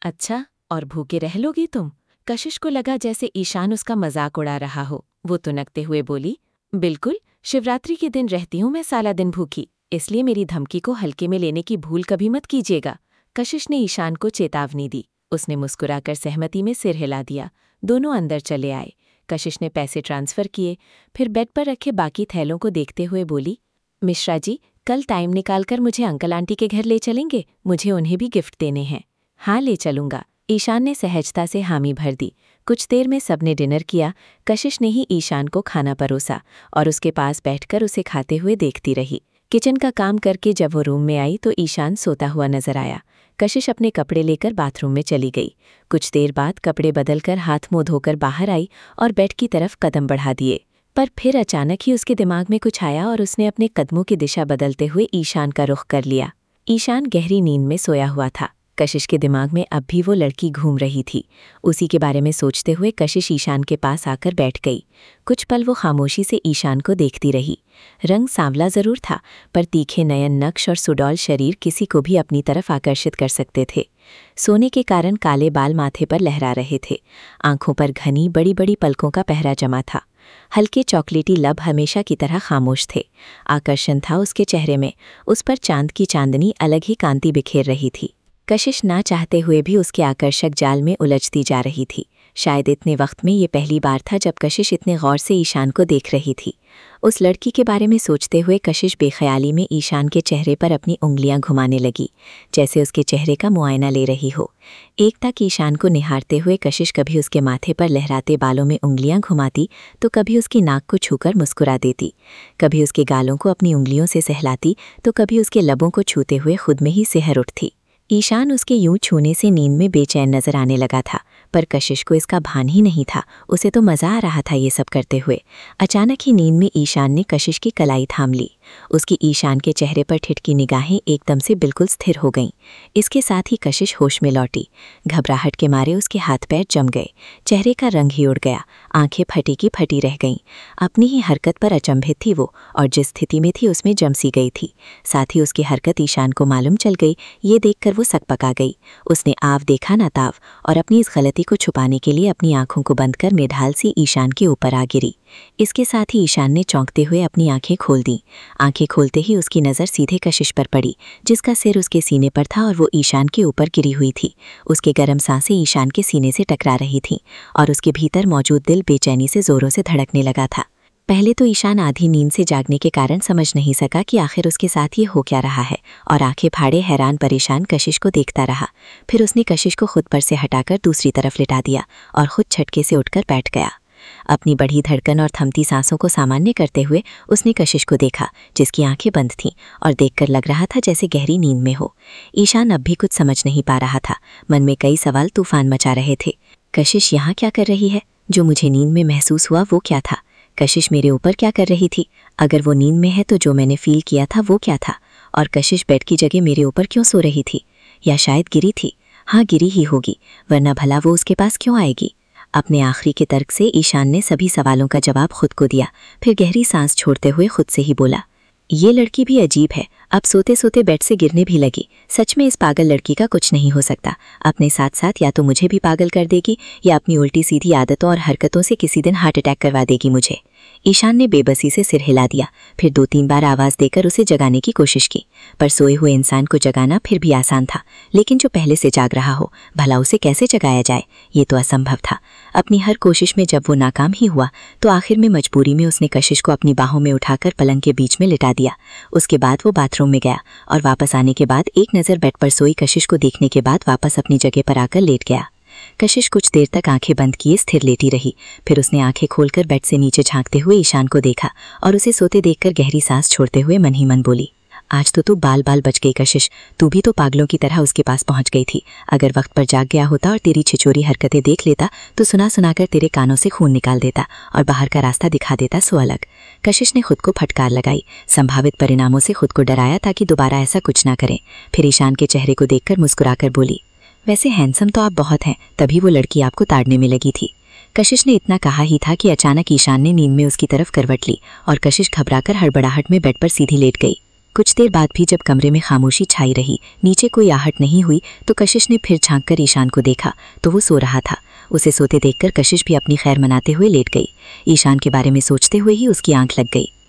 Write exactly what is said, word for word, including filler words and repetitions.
अच्छा, और भूखे रह लोगी तुम? कशिश को लगा जैसे ईशान उसका मजाक उड़ा रहा हो। वो तुनकते हुए बोली, बिल्कुल, शिवरात्रि के दिन रहती हूँ मैं सारा दिन भूखी, इसलिए मेरी धमकी को हल्के में लेने की भूल कभी मत कीजिएगा। कशिश ने ईशान को चेतावनी दी। उसने मुस्कुराकर सहमति में सिर हिला दिया। दोनों अंदर चले आए। कशिश ने पैसे ट्रांसफ़र किए, फिर बेड पर रखे बाकी थैलों को देखते हुए बोली, मिश्रा जी, कल टाइम निकालकर मुझे अंकल आंटी के घर ले चलेंगे? मुझे उन्हें भी गिफ्ट देने हैं। हाँ, ले चलूँगा। ईशान ने सहजता से हामी भर दी। कुछ देर में सबने डिनर किया। कशिश ने ही ईशान को खाना परोसा और उसके पास बैठकर उसे खाते हुए देखती रही। किचन का काम करके जब वो रूम में आई तो ईशान सोता हुआ नजर आया। कशिश अपने कपड़े लेकर बाथरूम में चली गई। कुछ देर बाद कपड़े बदलकर हाथ मुंह धोकर बाहर आई और बेड की तरफ कदम बढ़ा दिए। पर फिर अचानक ही उसके दिमाग में कुछ आया और उसने अपने कदमों की दिशा बदलते हुए ईशान का रुख कर लिया। ईशान गहरी नींद में सोया हुआ था। कशिश के दिमाग में अब भी वो लड़की घूम रही थी। उसी के बारे में सोचते हुए कशिश ईशान के पास आकर बैठ गई। कुछ पल वो खामोशी से ईशान को देखती रही। रंग सांवला जरूर था, पर तीखे नयन नक्श और सुडौल शरीर किसी को भी अपनी तरफ आकर्षित कर सकते थे। सोने के कारण काले बाल माथे पर लहरा रहे थे। आंखों पर घनी बड़ी बड़ी पलकों का पहरा जमा था। हल्के चॉकलेटी लब हमेशा की तरह खामोश थे। आकर्षण था उसके चेहरे में। उस पर चांद की चांदनी अलग ही कांति बिखेर रही थी। कशिश ना चाहते हुए भी उसके आकर्षक जाल में उलझती जा रही थी। शायद इतने वक्त में ये पहली बार था जब कशिश इतने गौर से ईशान को देख रही थी। उस लड़की के बारे में सोचते हुए कशिश बेख्याली में ईशान के चेहरे पर अपनी उंगलियां घुमाने लगी, जैसे उसके चेहरे का मुआयना ले रही हो। एक तक ईशान को निहारते हुए कशिश कभी उसके माथे पर लहराते बालों में उंगलियां घुमाती तो कभी उसकी नाक को छूकर मुस्कुरा देती, कभी उसके गालों को अपनी उंगलियों से सहलाती तो कभी उसके लबों को छूते हुए खुद में ही सिहर उठती। ईशान उसके यूं छूने से नींद में बेचैन नजर आने लगा था, पर कशिश को इसका भान ही नहीं था। उसे तो मज़ा आ रहा था ये सब करते हुए। अचानक ही नींद में ईशान ने कशिश की कलाई थाम ली। उसकी ईशान के चेहरे पर ठिठकी निगाहें एकदम से बिल्कुल स्थिर हो गईं। इसके साथ ही कशिश होश में लौटी। घबराहट के मारे उसके हाथ पैर जम गए। चेहरे का रंग ही उड़ गया। आंखें फटी की फटी रह गईं। अपनी ही हरकत पर अचंभित थी वो, और जिस स्थिति में थी उसमें जम सी गई थी। साथ ही उसकी हरकत ईशान को मालूम चल गई। ये देखकर वो सकपका गई। उसने आव देखा ना ताव, और अपनी इस गलती को छुपाने के लिए अपनी आंखों को बंद कर मेढाल सी ईशान के ऊपर आ गिरी। इसके साथ ही ईशान ने चौंकते हुए अपनी आंखें खोल दी। आंखें खोलते ही उसकी नज़र सीधे कशिश पर पड़ी, जिसका सिर उसके सीने पर था और वो ईशान के ऊपर गिरी हुई थी। उसके गर्म सांसें ईशान के सीने से टकरा रही थीं और उसके भीतर मौजूद दिल बेचैनी से जोरों से धड़कने लगा था। पहले तो ईशान आधी नींद से जागने के कारण समझ नहीं सका कि आखिर उसके साथ ये हो क्या रहा है, और आंखें फाड़े हैरान परेशान कशिश को देखता रहा। फिर उसने कशिश को खुद पर से हटाकर दूसरी तरफ लिटा दिया और खुद झटके से उठकर बैठ गया। अपनी बढ़ी धड़कन और थमती सांसों को सामान्य करते हुए उसने कशिश को देखा, जिसकी आंखें बंद थीं और देखकर लग रहा था जैसे गहरी नींद में हो। ईशान अब भी कुछ समझ नहीं पा रहा था। मन में कई सवाल तूफान मचा रहे थे। कशिश यहाँ क्या कर रही है? जो मुझे नींद में महसूस हुआ वो क्या था? कशिश मेरे ऊपर क्या कर रही थी? अगर वो नींद में है तो जो मैंने फील किया था वो क्या था? और कशिश बेड की जगह मेरे ऊपर क्यों सो रही थी? या शायद गिरी थी? हाँ, गिरी ही होगी, वरना भला वो उसके पास क्यों आएगी? अपने आखिरी के तर्क से ईशान ने सभी सवालों का जवाब खुद को दिया। फिर गहरी सांस छोड़ते हुए खुद से ही बोला, ये लड़की भी अजीब है। अब सोते सोते बेड से गिरने भी लगी। सच में इस पागल लड़की का कुछ नहीं हो सकता। अपने साथ साथ या तो मुझे भी पागल कर देगी या अपनी उल्टी सीधी आदतों और हरकतों से किसी दिन हार्ट अटैक करवा देगी मुझे। ईशान ने बेबसी से सिर हिला दिया। फिर दो तीन बार आवाज़ देकर उसे जगाने की कोशिश की, पर सोए हुए इंसान को जगाना फिर भी आसान था, लेकिन जो पहले से जाग रहा हो, भला उसे कैसे जगाया जाए? ये तो असंभव था। अपनी हर कोशिश में जब वो नाकाम ही हुआ तो आखिर में मजबूरी में उसने कशिश को अपनी बाहों में उठाकर पलंग के बीच में लिटा दिया। उसके बाद वो बाथरूम में गया और वापस आने के बाद एक नज़र बेड पर सोई कशिश को देखने के बाद वापस अपनी जगह पर आकर लेट गया। कशिश कुछ देर तक आंखें बंद किए स्थिर लेटी रही। फिर उसने आंखें खोलकर बेड से नीचे झांकते हुए ईशान को देखा और उसे सोते देखकर गहरी सांस छोड़ते हुए मन ही मन बोली, आज तो तू बाल बाल बच गई कशिश। तू भी तो पागलों की तरह उसके पास पहुंच गई थी। अगर वक्त पर जाग गया होता और तेरी छिचोरी हरकतें देख लेता तो सुना सुनाकर तेरे कानों से खून निकाल देता और बाहर का रास्ता दिखा देता सो अलग। कशिश ने खुद को फटकार लगाई। संभावित परिणामों से खुद को डराया ताकि दोबारा ऐसा कुछ ना करें। फिर ईशान के चेहरे को देखकर मुस्कुराकर बोली, वैसे हैंडसम तो आप बहुत हैं, तभी वो लड़की आपको ताड़ने में लगी थी। कशिश ने इतना कहा ही था कि अचानक ईशान ने नींद में उसकी तरफ करवट ली और कशिश घबराकर हड़बड़ाहट में बेड पर सीधी लेट गई। कुछ देर बाद भी जब कमरे में खामोशी छाई रही, नीचे कोई आहट नहीं हुई, तो कशिश ने फिर झांक कर ईशान को देखा तो वो सो रहा था। उसे सोते देखकर कशिश भी अपनी खैर मनाते हुए लेट गई। ईशान के बारे में सोचते हुए ही उसकी आंख लग गई।